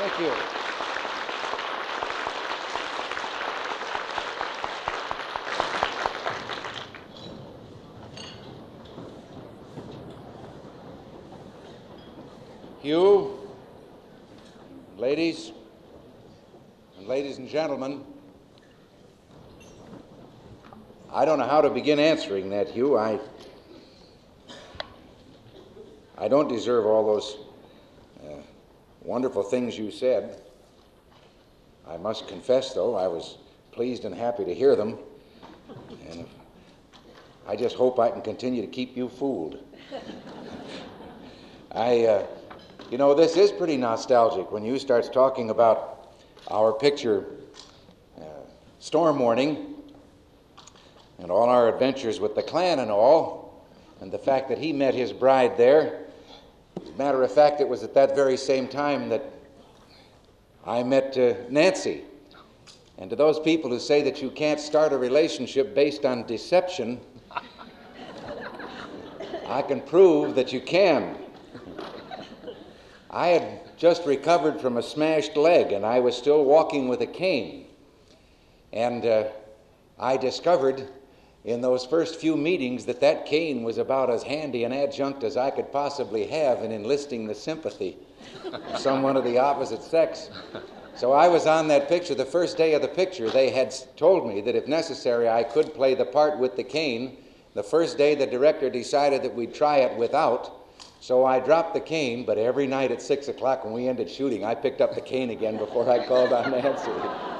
Thank you. Hugh, ladies and gentlemen, I don't know how to begin answering that, Hugh. I don't deserve all those wonderful things you said. I must confess, though, I was pleased and happy to hear them. And I just hope I can continue to keep you fooled. You know, this is pretty nostalgic when you starts talking about our picture, Storm Warning, and all our adventures with the Klan and all, and the fact that he met his bride there. As a matter of fact, it was at that very same time that I met Nancy. And to those people who say that you can't start a relationship based on deception, I can prove that you can. I had just recovered from a smashed leg, and I was still walking with a cane. And I discovered in those first few meetings that cane was about as handy an adjunct as I could possibly have in enlisting the sympathy of someone of the opposite sex. So I was on that picture. The first day of the picture, they had told me that if necessary, I could play the part with the cane. The first day, the director decided that we'd try it without. So I dropped the cane, but every night at 6 o'clock when we ended shooting, I picked up the cane again before I called on Nancy.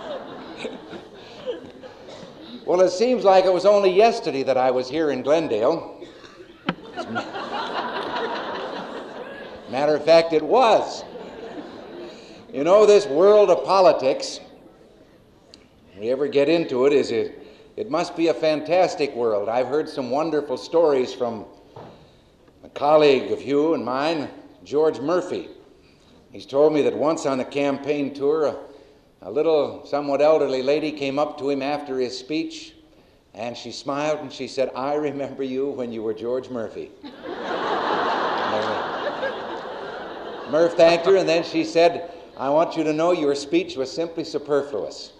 Well, it seems like it was only yesterday that I was here in Glendale. Matter of fact, it was. You know, this world of politics, if we ever get into it, it must be a fantastic world. I've heard some wonderful stories from a colleague of Hugh and mine, George Murphy. He's told me that once on a campaign tour, a little, somewhat elderly lady came up to him after his speech, and she smiled and she said, "I remember you when you were George Murphy." Murph thanked her, and then she said, "I want you to know your speech was simply superfluous."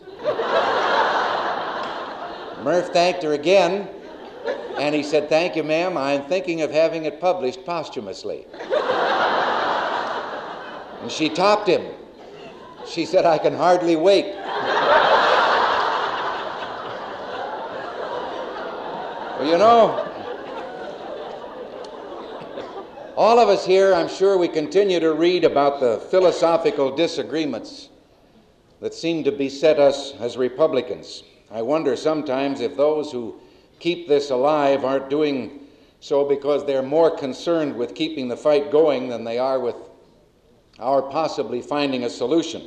Murph thanked her again, and he said, "Thank you, ma'am. I'm thinking of having it published posthumously." And she topped him. She said, "I can hardly wait." Well, you know, all of us here, I'm sure we continue to read about the philosophical disagreements that seem to beset us as Republicans. I wonder sometimes if those who keep this alive aren't doing so because they're more concerned with keeping the fight going than they are with our possibly finding a solution.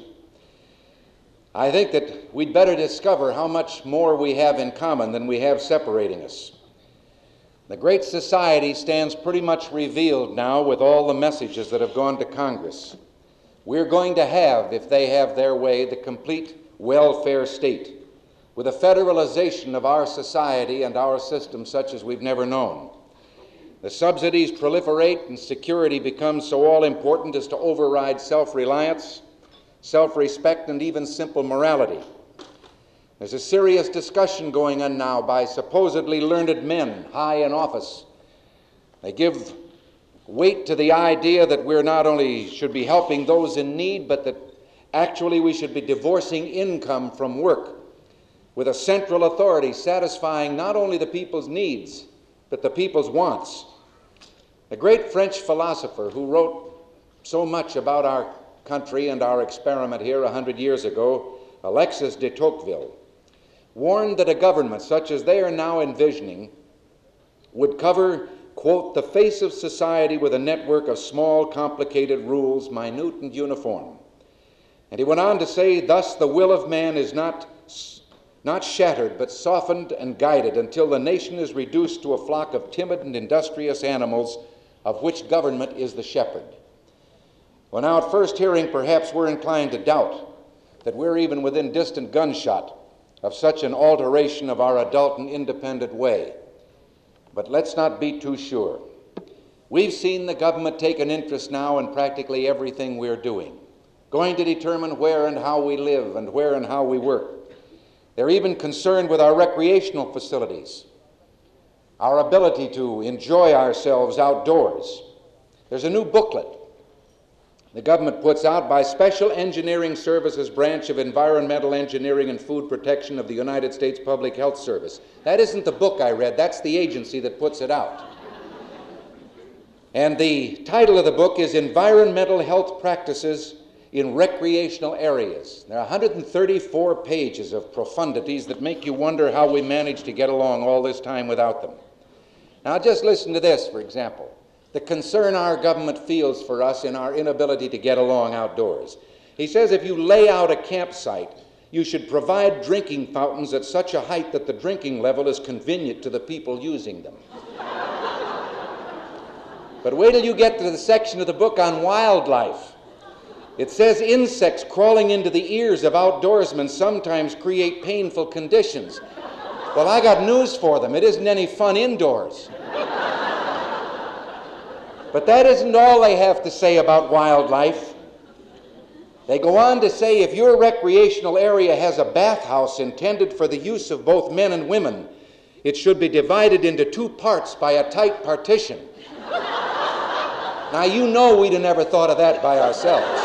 I think that we'd better discover how much more we have in common than we have separating us. The great society stands pretty much revealed now with all the messages that have gone to Congress. We're going to have, if they have their way, the complete welfare state, with a federalization of our society and our system such as we've never known. The subsidies proliferate and security becomes so all-important as to override self-reliance, self-respect, and even simple morality. There's a serious discussion going on now by supposedly learned men high in office. They give weight to the idea that we're not only should be helping those in need, but that actually we should be divorcing income from work, with a central authority satisfying not only the people's needs, but the people's wants. The great French philosopher who wrote so much about our country and our experiment here 100 years ago, Alexis de Tocqueville, warned that a government such as they are now envisioning would cover, quote, "the face of society with a network of small, complicated rules, minute and uniform." And he went on to say, "Thus the will of man is not shattered, but softened and guided until the nation is reduced to a flock of timid and industrious animals of which government is the shepherd." Well, now at first hearing, perhaps we're inclined to doubt that we're even within distant gunshot of such an alteration of our adult and independent way. But let's not be too sure. We've seen the government take an interest now in practically everything we're doing. going to determine where and how we live and where and how we work. They're even concerned with our recreational facilities, our ability to enjoy ourselves outdoors. There's a new booklet the government puts out by Special Engineering Services Branch of Environmental Engineering and Food Protection of the United States Public Health Service. That isn't the book I read, that's the agency that puts it out. And the title of the book is Environmental Health Practices in Recreational Areas. There are 134 pages of profundities that make you wonder how we managed to get along all this time without them. Now just listen to this, for example. The concern our government feels for us in our inability to get along outdoors. He says if you lay out a campsite, you should provide drinking fountains at such a height that the drinking level is convenient to the people using them. But wait till you get to the section of the book on wildlife. It says insects crawling into the ears of outdoorsmen sometimes create painful conditions. Well, I got news for them. It isn't any fun indoors. But that isn't all they have to say about wildlife. They go on to say if your recreational area has a bathhouse intended for the use of both men and women, it should be divided into two parts by a tight partition. Now, you know we'd have never thought of that by ourselves.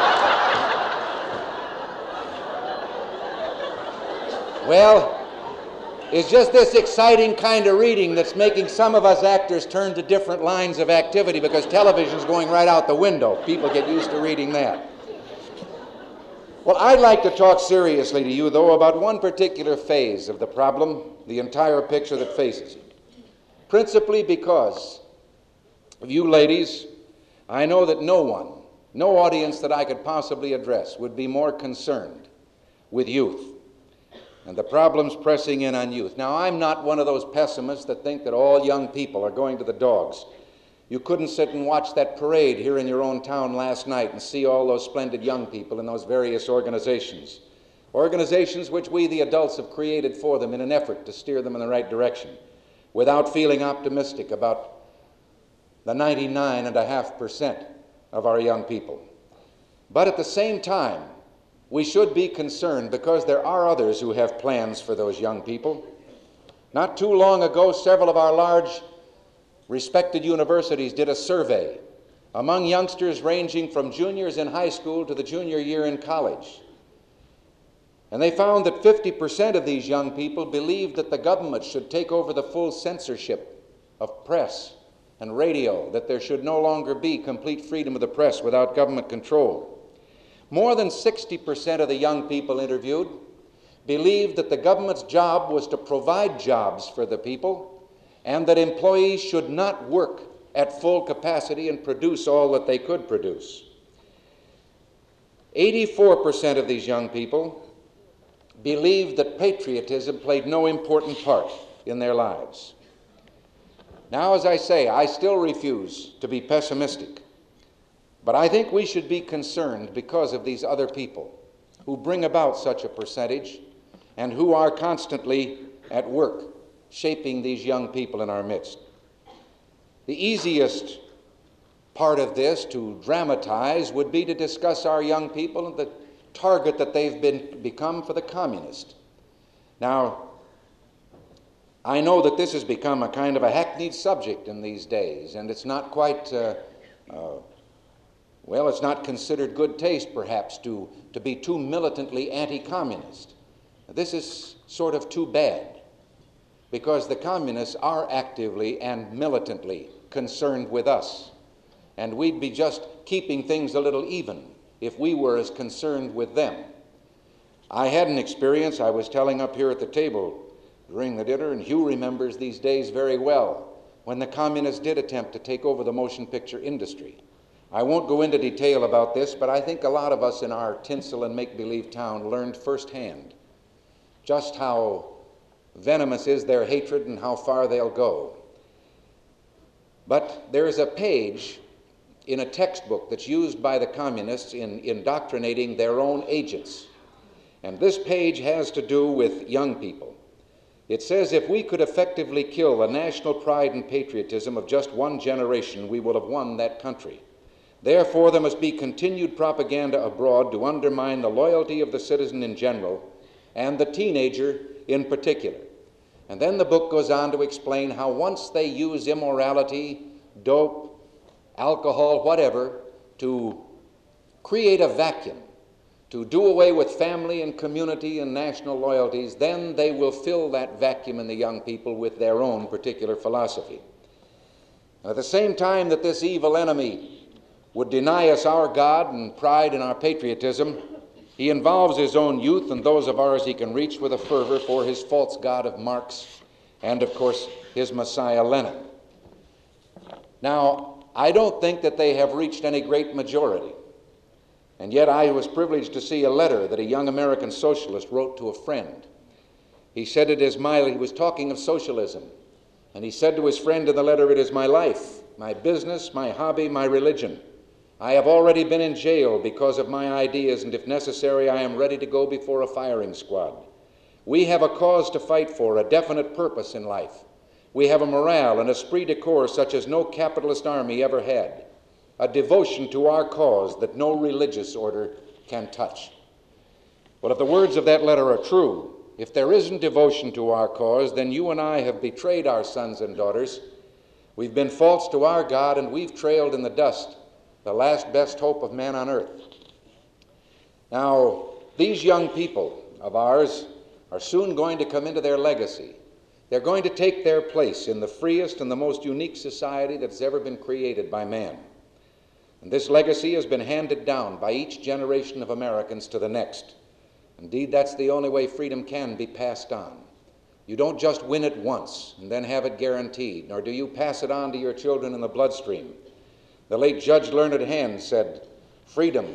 Well, it's just this exciting kind of reading that's making some of us actors turn to different lines of activity because television's going right out the window. People get used to reading that. Well, I'd like to talk seriously to you, though, about one particular phase of the problem, the entire picture that faces it. Principally because of you ladies, I know that no one, no audience that I could possibly address would be more concerned with youth and the problems pressing in on youth. Now, I'm not one of those pessimists that think that all young people are going to the dogs. You couldn't sit and watch that parade here in your own town last night and see all those splendid young people in those various organizations. Organizations which we, the adults, have created for them in an effort to steer them in the right direction, without feeling optimistic about the 99.5% of our young people. But at the same time, we should be concerned because there are others who have plans for those young people. Not too long ago, several of our large, respected universities did a survey among youngsters ranging from juniors in high school to the junior year in college. And they found that 50% of these young people believed that the government should take over the full censorship of press and radio, that there should no longer be complete freedom of the press without government control. More than 60% of the young people interviewed believed that the government's job was to provide jobs for the people and that employees should not work at full capacity and produce all that they could produce. 84% of these young people believed that patriotism played no important part in their lives. Now, as I say, I still refuse to be pessimistic. But I think we should be concerned because of these other people who bring about such a percentage and who are constantly at work shaping these young people in our midst. The easiest part of this to dramatize would be to discuss our young people and the target that they've become for the communists. Now, I know that this has become a kind of a hackneyed subject in these days, and it's not quite well, it's not considered good taste, perhaps, to be too militantly anti-communist. This is sort of too bad, because the communists are actively and militantly concerned with us, and we'd be just keeping things a little even if we were as concerned with them. I had an experience I was telling up here at the table during the dinner, and Hugh remembers these days very well, when the communists did attempt to take over the motion picture industry. I won't go into detail about this, but I think a lot of us in our tinsel and make-believe town learned firsthand just how venomous is their hatred and how far they'll go. But there is a page in a textbook that's used by the communists in indoctrinating their own agents. And this page has to do with young people. It says, if we could effectively kill the national pride and patriotism of just one generation, we will have won that country. Therefore, there must be continued propaganda abroad to undermine the loyalty of the citizen in general and the teenager in particular. And then the book goes on to explain how once they use immorality, dope, alcohol, whatever, to create a vacuum, to do away with family and community and national loyalties, then they will fill that vacuum in the young people with their own particular philosophy. And at the same time that this evil enemy would deny us our God and pride in our patriotism, he involves his own youth and those of ours he can reach with a fervor for his false God of Marx and, of course, his Messiah Lenin. Now, I don't think that they have reached any great majority. And yet I was privileged to see a letter that a young American socialist wrote to a friend. He said he was talking of socialism, and he said to his friend in the letter, "It is my life, my business, my hobby, my religion. I have already been in jail because of my ideas, and if necessary, I am ready to go before a firing squad. We have a cause to fight for, a definite purpose in life. We have a morale, an esprit de corps such as no capitalist army ever had, a devotion to our cause that no religious order can touch." Well, if the words of that letter are true, if there isn't devotion to our cause, then you and I have betrayed our sons and daughters. We've been false to our God, and we've trailed in the dust the last best hope of man on earth. Now, these young people of ours are soon going to come into their legacy. They're going to take their place in the freest and the most unique society that's ever been created by man. And this legacy has been handed down by each generation of Americans to the next. Indeed, that's the only way freedom can be passed on. You don't just win it once and then have it guaranteed, nor do you pass it on to your children in the bloodstream. The late Judge Learned Hand said, "Freedom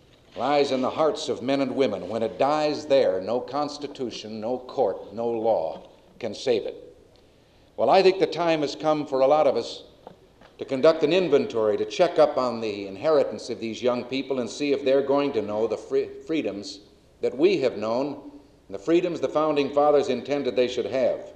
lies in the hearts of men and women. When it dies there, no constitution, no court, no law can save it." Well, I think the time has come for a lot of us to conduct an inventory, to check up on the inheritance of these young people and see if they're going to know the freedoms that we have known and the freedoms the Founding Fathers intended they should have.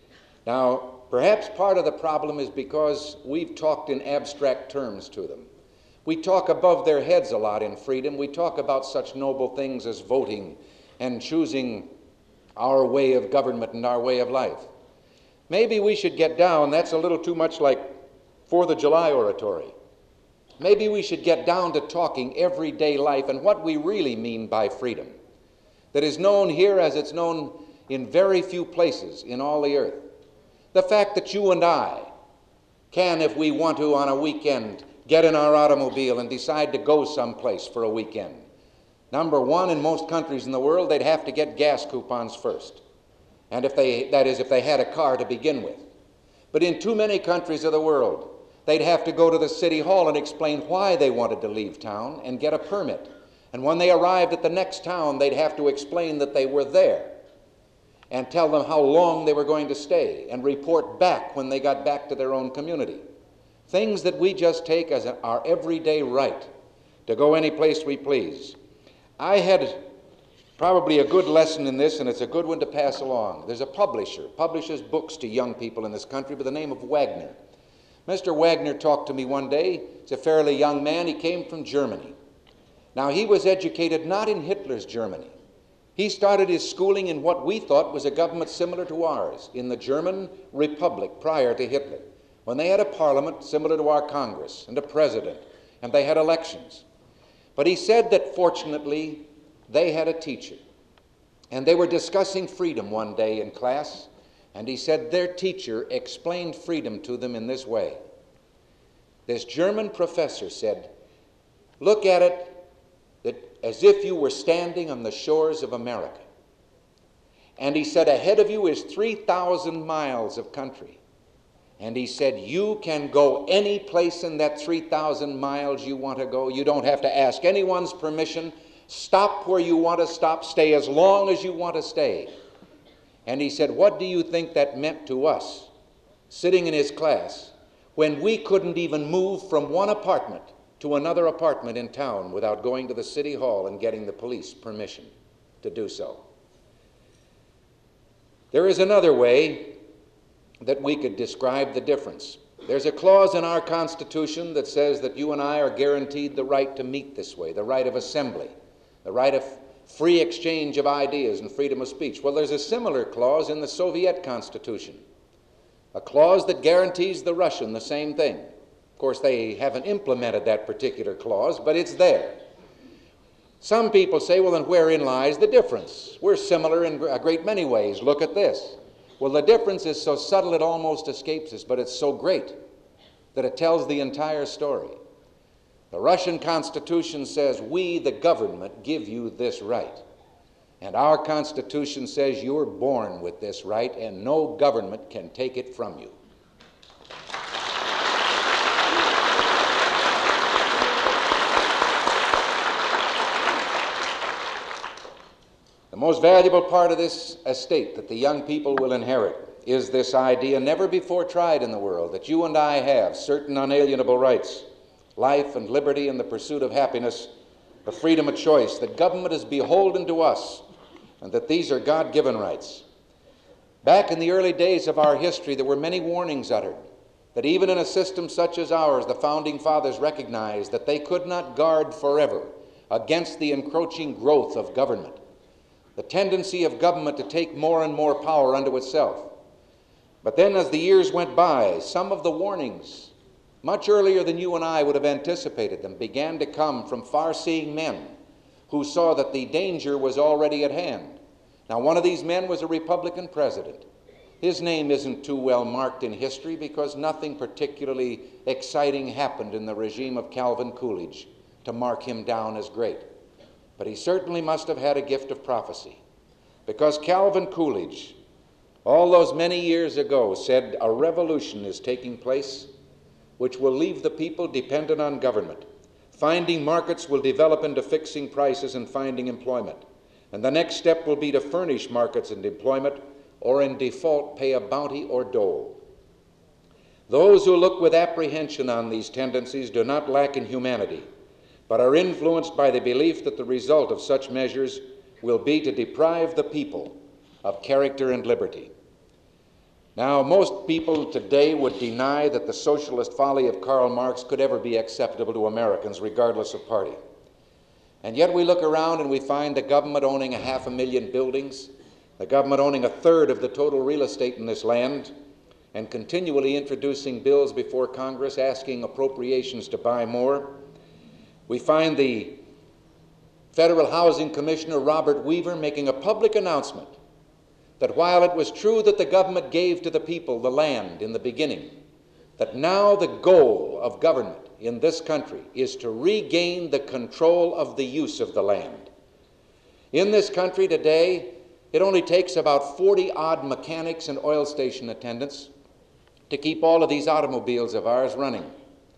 Now, perhaps part of the problem is because we've talked in abstract terms to them. We talk above their heads a lot in freedom. We talk about such noble things as voting and choosing our way of government and our way of life. Maybe we should get down, that's a little too much like 4th of July oratory. Maybe we should get down to talking everyday life and what we really mean by freedom, that is known here as it's known in very few places in all the earth. The fact that you and I can, if we want to on a weekend, get in our automobile and decide to go someplace for a weekend. Number one, in most countries in the world, they'd have to get gas coupons first. And if they had a car to begin with. But in too many countries of the world, they'd have to go to the city hall and explain why they wanted to leave town and get a permit. And when they arrived at the next town, they'd have to explain that they were there and tell them how long they were going to stay and report back when they got back to their own community. Things that we just take as our everyday right to go any place we please. I had probably a good lesson in this, and it's a good one to pass along. There's a publishes books to young people in this country by the name of Wagner. Mr. Wagner talked to me one day. He's a fairly young man. He came from Germany. Now, he was educated not in Hitler's Germany. He started his schooling in what we thought was a government similar to ours, in the German Republic prior to Hitler, when they had a parliament similar to our Congress and a president, and they had elections. But he said that fortunately they had a teacher, and they were discussing freedom one day in class, and he said their teacher explained freedom to them in this way. This German professor said, "Look at it as if you were standing on the shores of America." And he said, ahead of you is 3,000 miles of country. And he said, you can go any place in that 3,000 miles you want to go. You don't have to ask anyone's permission. Stop where you want to stop. Stay as long as you want to stay. And he said, what do you think that meant to us, sitting in his class, when we couldn't even move from one apartment to another apartment in town without going to the city hall and getting the police permission to do so? There is another way that we could describe the difference. There's a clause in our Constitution that says that you and I are guaranteed the right to meet this way, the right of assembly, the right of free exchange of ideas and freedom of speech. Well, there's a similar clause in the Soviet Constitution, a clause that guarantees the Russian the same thing. Of course, they haven't implemented that particular clause, but it's there. Some people say, well, then wherein lies the difference? We're similar in a great many ways. Look at this. Well, the difference is so subtle it almost escapes us, but it's so great that it tells the entire story. The Russian Constitution says, we, the government, give you this right. And our Constitution says you're born with this right, and no government can take it from you. The most valuable part of this estate that the young people will inherit is this idea, never before tried in the world, that you and I have certain unalienable rights, life and liberty and the pursuit of happiness, the freedom of choice, that government is beholden to us, and that these are God-given rights. Back in the early days of our history, there were many warnings uttered, that even in a system such as ours, the Founding Fathers recognized that they could not guard forever against the encroaching growth of government, the tendency of government to take more and more power unto itself. But then as the years went by, some of the warnings, much earlier than you and I would have anticipated them, began to come from far-seeing men who saw that the danger was already at hand. Now, one of these men was a Republican president. His name isn't too well marked in history because nothing particularly exciting happened in the regime of Calvin Coolidge to mark him down as great. But he certainly must have had a gift of prophecy, because Calvin Coolidge, all those many years ago, said a revolution is taking place which will leave the people dependent on government. Finding markets will develop into fixing prices and finding employment. And the next step will be to furnish markets and employment, or in default pay a bounty or dole. Those who look with apprehension on these tendencies do not lack in humanity, but are influenced by the belief that the result of such measures will be to deprive the people of character and liberty. Now, most people today would deny that the socialist folly of Karl Marx could ever be acceptable to Americans, regardless of party. And yet we look around and we find the government owning 500,000 buildings, the government owning a third of the total real estate in this land, and continually introducing bills before Congress asking appropriations to buy more. We find the Federal Housing Commissioner, Robert Weaver, making a public announcement that while it was true that the government gave to the people the land in the beginning, that now the goal of government in this country is to regain the control of the use of the land. In this country today, it only takes about 40-odd mechanics and oil station attendants to keep all of these automobiles of ours running.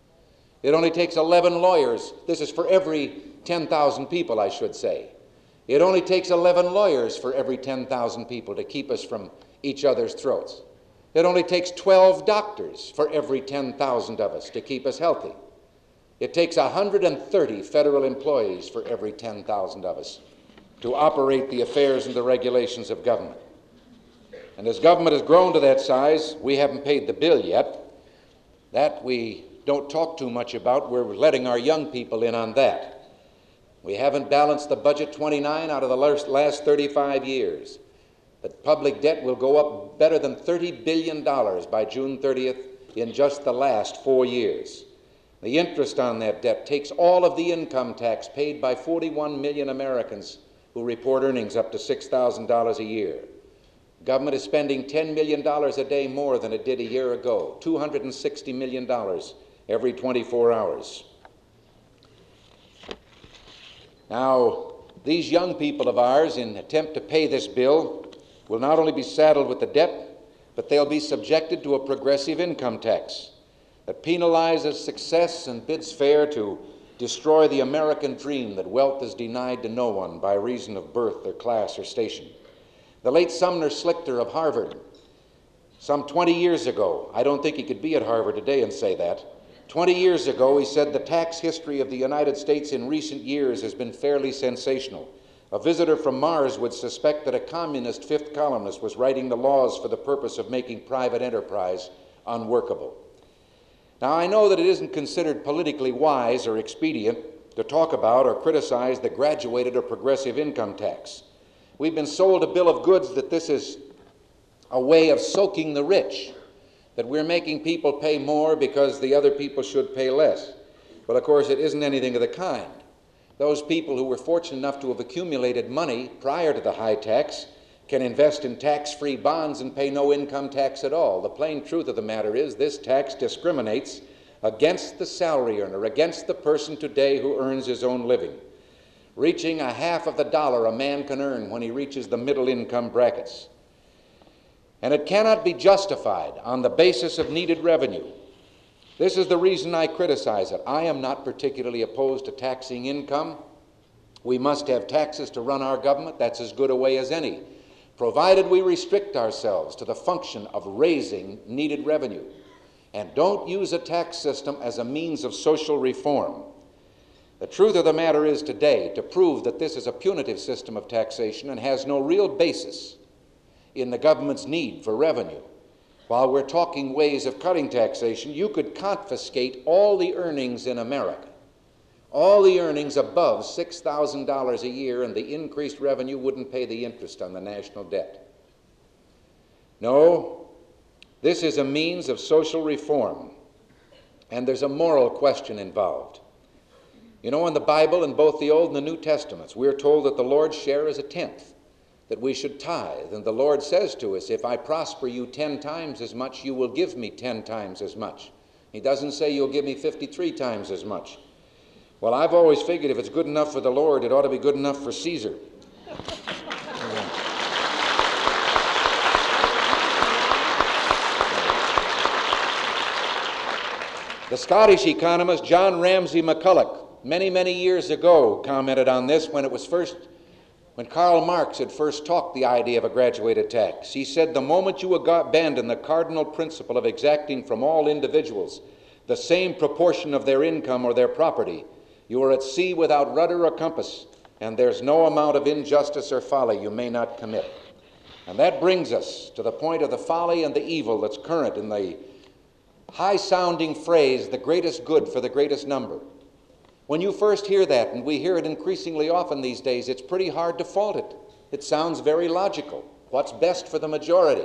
It only takes 11 lawyers. This is for every 10,000 people, I should say. It only takes 11 lawyers for every 10,000 people to keep us from each other's throats. It only takes 12 doctors for every 10,000 of us to keep us healthy. It takes 130 federal employees for every 10,000 of us to operate the affairs and the regulations of government. And as government has grown to that size, we haven't paid the bill yet. That we don't talk too much about. We're letting our young people in on that. We haven't balanced the budget 29 out of the last 35 years. The public debt will go up better than $30 billion by June 30th in just the last 4 years. The interest on that debt takes all of the income tax paid by 41 million Americans who report earnings up to $6,000 a year. Government is spending $10 million a day more than it did a year ago, $260 million every 24 hours. Now, these young people of ours, in an attempt to pay this bill, will not only be saddled with the debt, but they'll be subjected to a progressive income tax that penalizes success and bids fair to destroy the American dream that wealth is denied to no one by reason of birth or class or station. The late Sumner Slichter of Harvard, some 20 years ago, I don't think he could be at Harvard today and say that, 20 years ago, he said the tax history of the United States in recent years has been fairly sensational. A visitor from Mars would suspect that a communist fifth columnist was writing the laws for the purpose of making private enterprise unworkable. Now, I know that it isn't considered politically wise or expedient to talk about or criticize the graduated or progressive income tax. We've been sold a bill of goods that this is a way of soaking the rich, that we're making people pay more because the other people should pay less. But of course, it isn't anything of the kind. Those people who were fortunate enough to have accumulated money prior to the high tax can invest in tax-free bonds and pay no income tax at all. The plain truth of the matter is this tax discriminates against the salary earner, against the person today who earns his own living, reaching a half of the dollar a man can earn when he reaches the middle income brackets. And it cannot be justified on the basis of needed revenue. This is the reason I criticize it. I am not particularly opposed to taxing income. We must have taxes to run our government. That's as good a way as any, provided we restrict ourselves to the function of raising needed revenue. And don't use a tax system as a means of social reform. The truth of the matter is today, to prove that this is a punitive system of taxation and has no real basis in the government's need for revenue, while we're talking ways of cutting taxation, you could confiscate all the earnings in America, all the earnings above $6,000 a year, and the increased revenue wouldn't pay the interest on the national debt. No, this is a means of social reform, and there's a moral question involved. You know, in the Bible, in both the Old and the New Testaments, we're told that the Lord's share is a tenth, that we should tithe. And the Lord says to us, if I prosper you 10 times as much, you will give me 10 times as much. He doesn't say you'll give me 53 times as much. Well, I've always figured if it's good enough for the Lord, it ought to be good enough for Caesar. The Scottish economist John Ramsay MacCulloch, many years ago, commented on this when Karl Marx had first talked the idea of a graduated tax. He said, the moment you abandon the cardinal principle of exacting from all individuals the same proportion of their income or their property, you are at sea without rudder or compass, and there's no amount of injustice or folly you may not commit. And that brings us to the point of the folly and the evil that's current in the high-sounding phrase, the greatest good for the greatest number. When you first hear that, and we hear it increasingly often these days, it's pretty hard to fault it. It sounds very logical. What's best for the majority?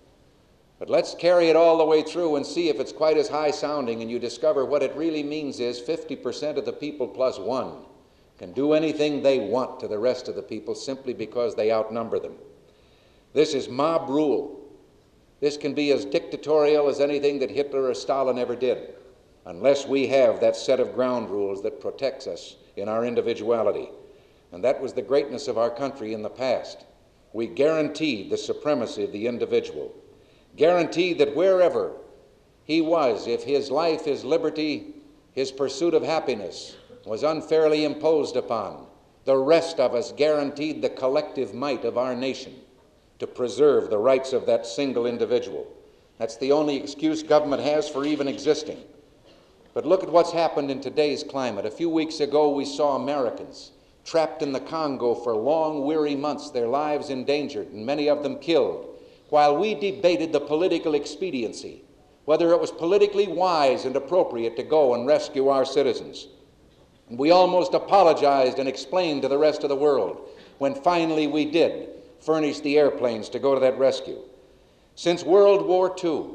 But let's carry it all the way through and see if it's quite as high-sounding, and you discover what it really means is 50% of the people plus one can do anything they want to the rest of the people simply because they outnumber them. This is mob rule. This can be as dictatorial as anything that Hitler or Stalin ever did, unless we have that set of ground rules that protects us in our individuality. And that was the greatness of our country in the past. We guaranteed the supremacy of the individual, guaranteed that wherever he was, if his life, his liberty, his pursuit of happiness was unfairly imposed upon, the rest of us guaranteed the collective might of our nation to preserve the rights of that single individual. That's the only excuse government has for even existing. But look at what's happened in today's climate. A few weeks ago, we saw Americans trapped in the Congo for long, weary months, their lives endangered, and many of them killed, while we debated the political expediency, whether it was politically wise and appropriate to go and rescue our citizens. And we almost apologized and explained to the rest of the world when finally we did furnish the airplanes to go to that rescue. Since World War II,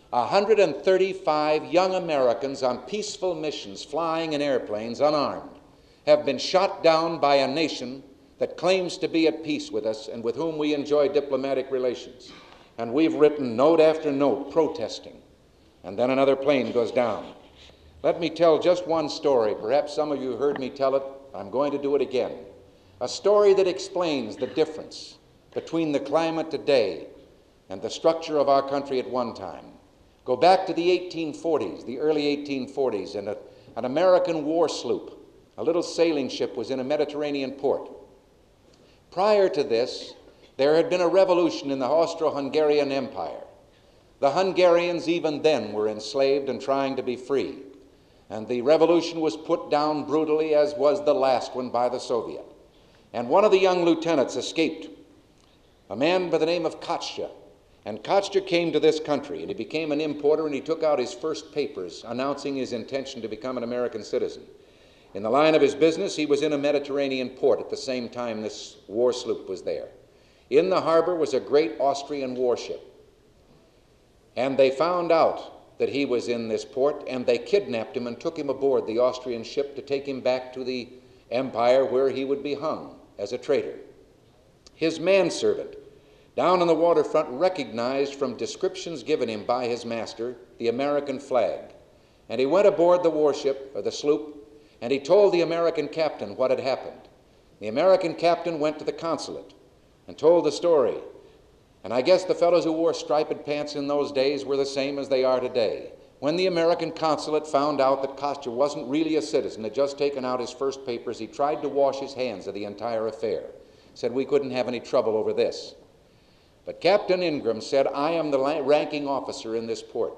135 young Americans on peaceful missions flying in airplanes unarmed have been shot down by a nation that claims to be at peace with us and with whom we enjoy diplomatic relations. And we've written note after note protesting, and then another plane goes down. Let me tell just one story. Perhaps some of you heard me tell it. I'm going to do it again. A story that explains the difference between the climate today and the structure of our country at one time. Go back to the 1840s, the early 1840s, and an American war sloop, a little sailing ship, was in a Mediterranean port. Prior to this, there had been a revolution in the Austro-Hungarian Empire. The Hungarians even then were enslaved and trying to be free. And the revolution was put down brutally, as was the last one, by the Soviet. And one of the young lieutenants escaped, a man by the name of Kotcha. And Kostya came to this country, and he became an importer, and he took out his first papers announcing his intention to become an American citizen. In the line of his business, he was in a Mediterranean port at the same time this war sloop was there. In the harbor was a great Austrian warship. And they found out that he was in this port, and they kidnapped him and took him aboard the Austrian ship to take him back to the empire where he would be hung as a traitor. His manservant, down on the waterfront, recognized from descriptions given him by his master the American flag. And he went aboard the warship, or the sloop, and he told the American captain what had happened. The American captain went to the consulate and told the story. And I guess the fellows who wore striped pants in those days were the same as they are today. When the American consulate found out that Kostya wasn't really a citizen, had just taken out his first papers, he tried to wash his hands of the entire affair. Said we couldn't have any trouble over this. But Captain Ingram said, I am the ranking officer in this port.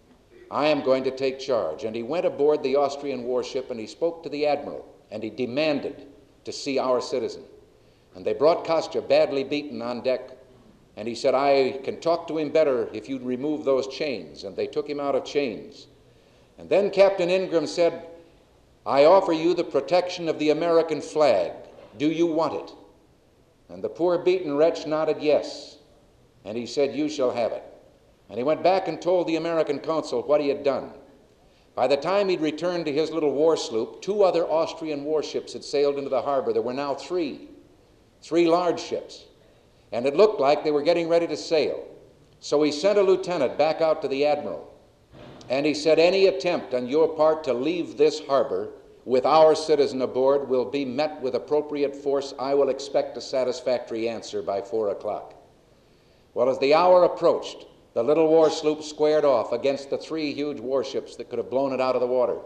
I am going to take charge. And he went aboard the Austrian warship, and he spoke to the admiral, and he demanded to see our citizen. And they brought Kostya badly beaten on deck, and he said, I can talk to him better if you'd remove those chains. And they took him out of chains. And then Captain Ingram said, I offer you the protection of the American flag. Do you want it? And the poor beaten wretch nodded yes. And he said, you shall have it. And he went back and told the American consul what he had done. By the time he'd returned to his little war sloop, 2 other Austrian warships had sailed into the harbor. There were now 3 large ships. And it looked like they were getting ready to sail. So he sent a lieutenant back out to the admiral. And he said, any attempt on your part to leave this harbor with our citizen aboard will be met with appropriate force. I will expect a satisfactory answer by 4 o'clock. Well, as the hour approached, the little war sloop squared off against the 3 huge warships that could have blown it out of the water.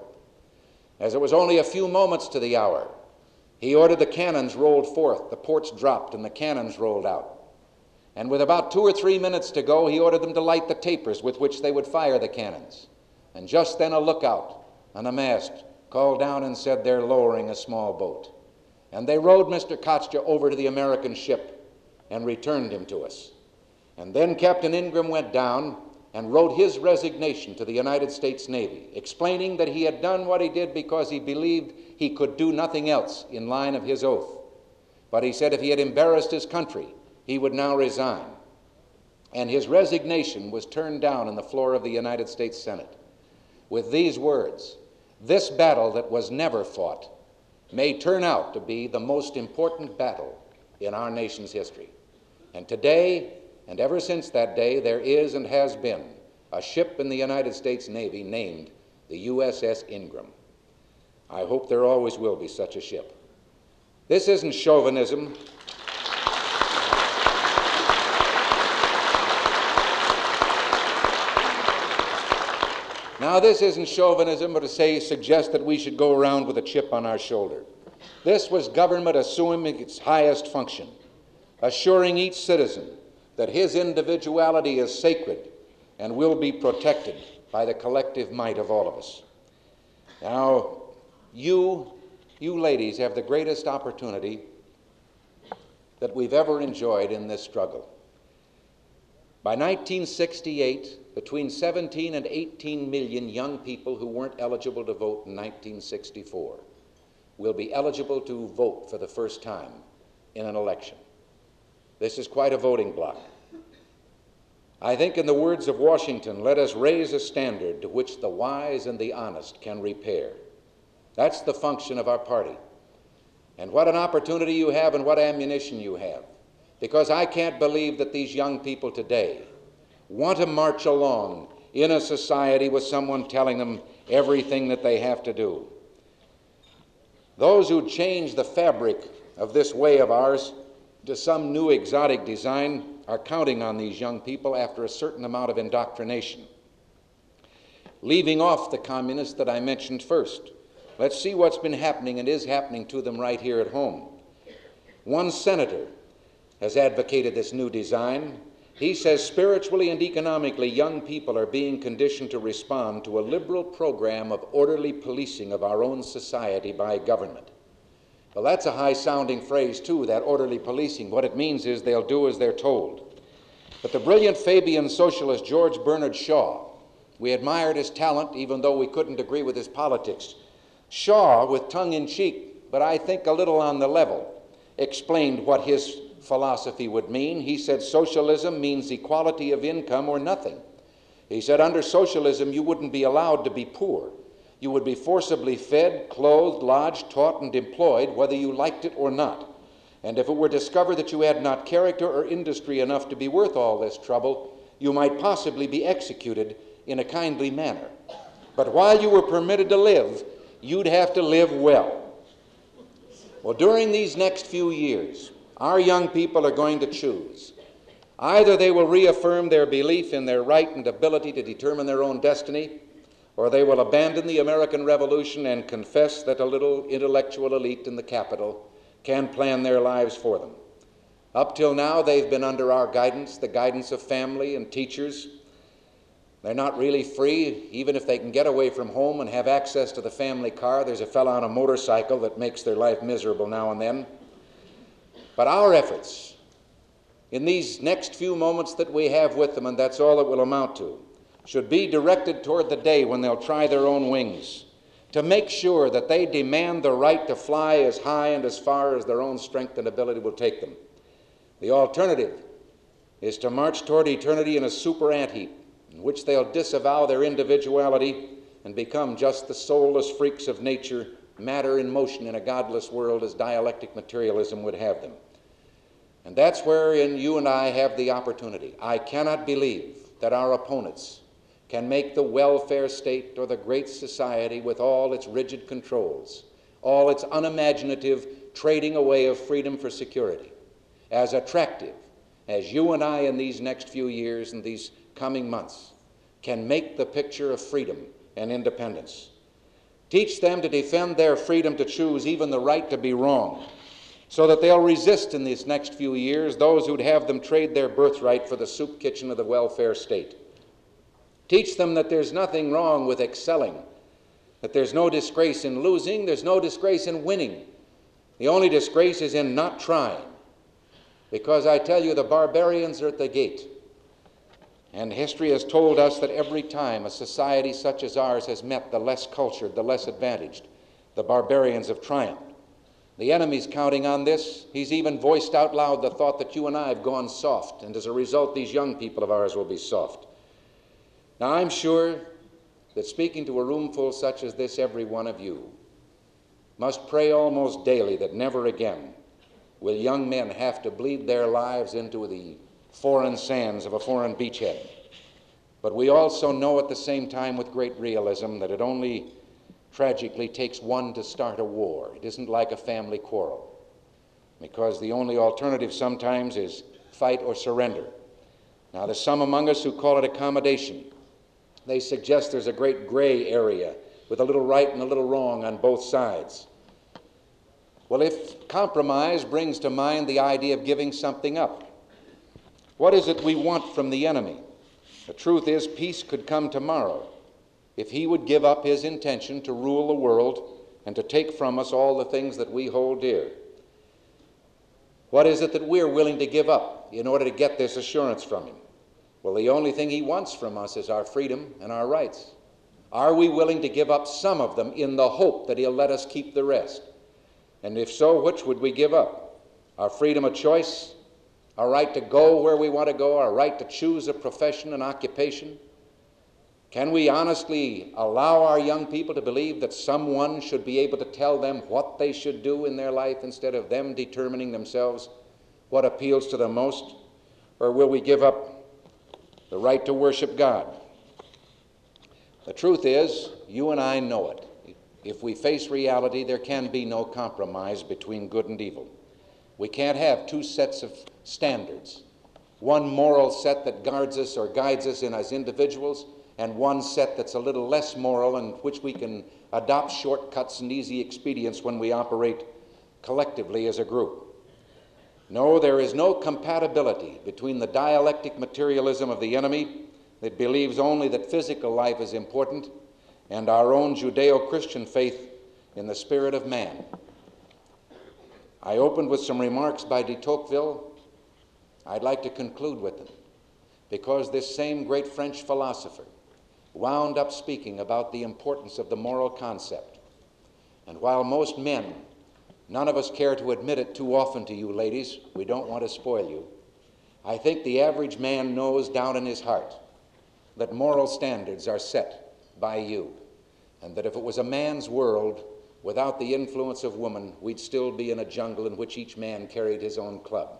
As it was only a few moments to the hour, he ordered the cannons rolled forth, the ports dropped, and the cannons rolled out. And with about 2 or 3 minutes to go, he ordered them to light the tapers with which they would fire the cannons. And just then a lookout on a mast called down and said, they're lowering a small boat. And they rowed Mr. Kostya over to the American ship and returned him to us. And then Captain Ingram went down and wrote his resignation to the United States Navy, explaining that he had done what he did because he believed he could do nothing else in line of his oath. But he said if he had embarrassed his country, he would now resign. And his resignation was turned down on the floor of the United States Senate with these words, this battle that was never fought may turn out to be the most important battle in our nation's history. And today, and ever since that day, there is and has been a ship in the United States Navy named the USS Ingram. I hope there always will be such a ship. This isn't chauvinism. Now, this isn't chauvinism, but to suggest that we should go around with a chip on our shoulder. This was government assuming its highest function, assuring each citizen that his individuality is sacred and will be protected by the collective might of all of us. Now, you ladies have the greatest opportunity that we've ever enjoyed in this struggle. By 1968, between 17 and 18 million young people who weren't eligible to vote in 1964 will be eligible to vote for the first time in an election. This is quite a voting bloc. I think, in the words of Washington, let us raise a standard to which the wise and the honest can repair. That's the function of our party. And what an opportunity you have and what ammunition you have. Because I can't believe that these young people today want to march along in a society with someone telling them everything that they have to do. Those who change the fabric of this way of ours to some new exotic design are counting on these young people after a certain amount of indoctrination. Leaving off the communists that I mentioned first, let's see what's been happening and is happening to them right here at home. One senator has advocated this new design. He says spiritually and economically, young people are being conditioned to respond to a liberal program of orderly policing of our own society by government. Well, that's a high-sounding phrase, too, that orderly policing. What it means is they'll do as they're told. But the brilliant Fabian socialist George Bernard Shaw, we admired his talent even though we couldn't agree with his politics. Shaw, with tongue in cheek, but I think a little on the level, explained what his philosophy would mean. He said socialism means equality of income or nothing. He said under socialism you wouldn't be allowed to be poor. You would be forcibly fed, clothed, lodged, taught, and employed, whether you liked it or not. And if it were discovered that you had not character or industry enough to be worth all this trouble, you might possibly be executed in a kindly manner. But while you were permitted to live, you'd have to live well. Well, during these next few years, our young people are going to choose. Either they will reaffirm their belief in their right and ability to determine their own destiny, or they will abandon the American Revolution and confess that a little intellectual elite in the capital can plan their lives for them. Up till now, they've been under our guidance, the guidance of family and teachers. They're not really free, even if they can get away from home and have access to the family car. There's a fellow on a motorcycle that makes their life miserable now and then. But our efforts in these next few moments that we have with them, and that's all it will amount to, should be directed toward the day when they'll try their own wings, to make sure that they demand the right to fly as high and as far as their own strength and ability will take them. The alternative is to march toward eternity in a super antheap, in which they'll disavow their individuality and become just the soulless freaks of nature, matter in motion in a godless world as dialectic materialism would have them. And that's wherein you and I have the opportunity. I cannot believe that our opponents can make the welfare state or the great society with all its rigid controls, all its unimaginative trading away of freedom for security, as attractive as you and I in these next few years and these coming months can make the picture of freedom and independence. Teach them to defend their freedom to choose, even the right to be wrong, so that they'll resist in these next few years those who'd have them trade their birthright for the soup kitchen of the welfare state. Teach them that there's nothing wrong with excelling, that there's no disgrace in losing, there's no disgrace in winning. The only disgrace is in not trying. Because I tell you, the barbarians are at the gate. And history has told us that every time a society such as ours has met the less cultured, the less advantaged, the barbarians have triumphed. The enemy's counting on this. He's even voiced out loud the thought that you and I have gone soft, and as a result, these young people of ours will be soft. Now, I'm sure that speaking to a roomful such as this, every one of you must pray almost daily that never again will young men have to bleed their lives into the foreign sands of a foreign beachhead. But we also know at the same time with great realism that it only tragically takes one to start a war. It isn't like a family quarrel, because the only alternative sometimes is fight or surrender. Now, there's some among us who call it accommodation. They suggest there's a great gray area with a little right and a little wrong on both sides. Well, if compromise brings to mind the idea of giving something up, what is it we want from the enemy? The truth is, peace could come tomorrow if he would give up his intention to rule the world and to take from us all the things that we hold dear. What is it that we're willing to give up in order to get this assurance from him? Well, the only thing he wants from us is our freedom and our rights. Are we willing to give up some of them in the hope that he'll let us keep the rest? And if so, which would we give up? Our freedom of choice, our right to go where we want to go, our right to choose a profession and occupation? Can we honestly allow our young people to believe that someone should be able to tell them what they should do in their life instead of them determining themselves what appeals to them most? Or will we give up the right to worship God? The truth is, you and I know it. If we face reality, there can be no compromise between good and evil. We can't have two sets of standards, one moral set that guards us or guides us in as individuals, and one set that's a little less moral in which we can adopt shortcuts and easy expedients when we operate collectively as a group. No, there is no compatibility between the dialectic materialism of the enemy that believes only that physical life is important and our own Judeo-Christian faith in the spirit of man. I opened with some remarks by de Tocqueville. I'd like to conclude with them. because this same great French philosopher wound up speaking about the importance of the moral concept. And while most men, none of us care to admit it too often to you ladies, we don't want to spoil you, I think the average man knows down in his heart that moral standards are set by you, and that if it was a man's world, without the influence of woman, we'd still be in a jungle in which each man carried his own club.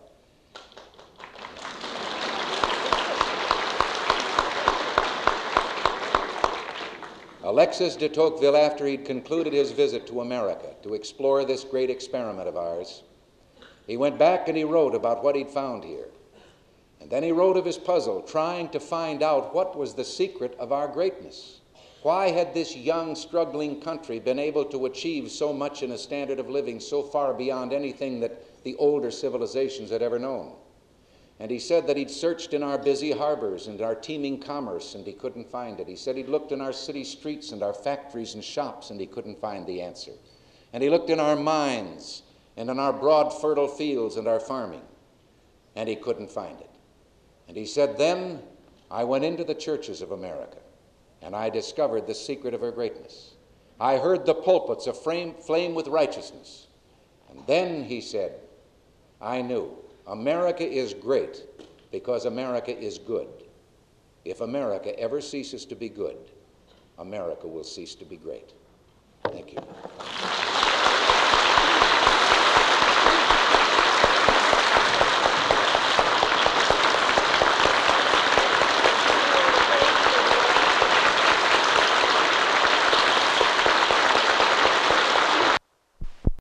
Alexis de Tocqueville, after he'd concluded his visit to America to explore this great experiment of ours, he went back and he wrote about what he'd found here. And then he wrote of his puzzle, trying to find out what was the secret of our greatness. Why had this young, struggling country been able to achieve so much in a standard of living so far beyond anything that the older civilizations had ever known? And he said that he'd searched in our busy harbors and our teeming commerce, and he couldn't find it. He said he'd looked in our city streets and our factories and shops, and he couldn't find the answer. And he looked in our mines and in our broad, fertile fields and our farming, and he couldn't find it. And he said, then I went into the churches of America, and I discovered the secret of her greatness. I heard the pulpits aflame with righteousness. And then, he said, I knew America is great because America is good. If America ever ceases to be good, America will cease to be great. Thank you.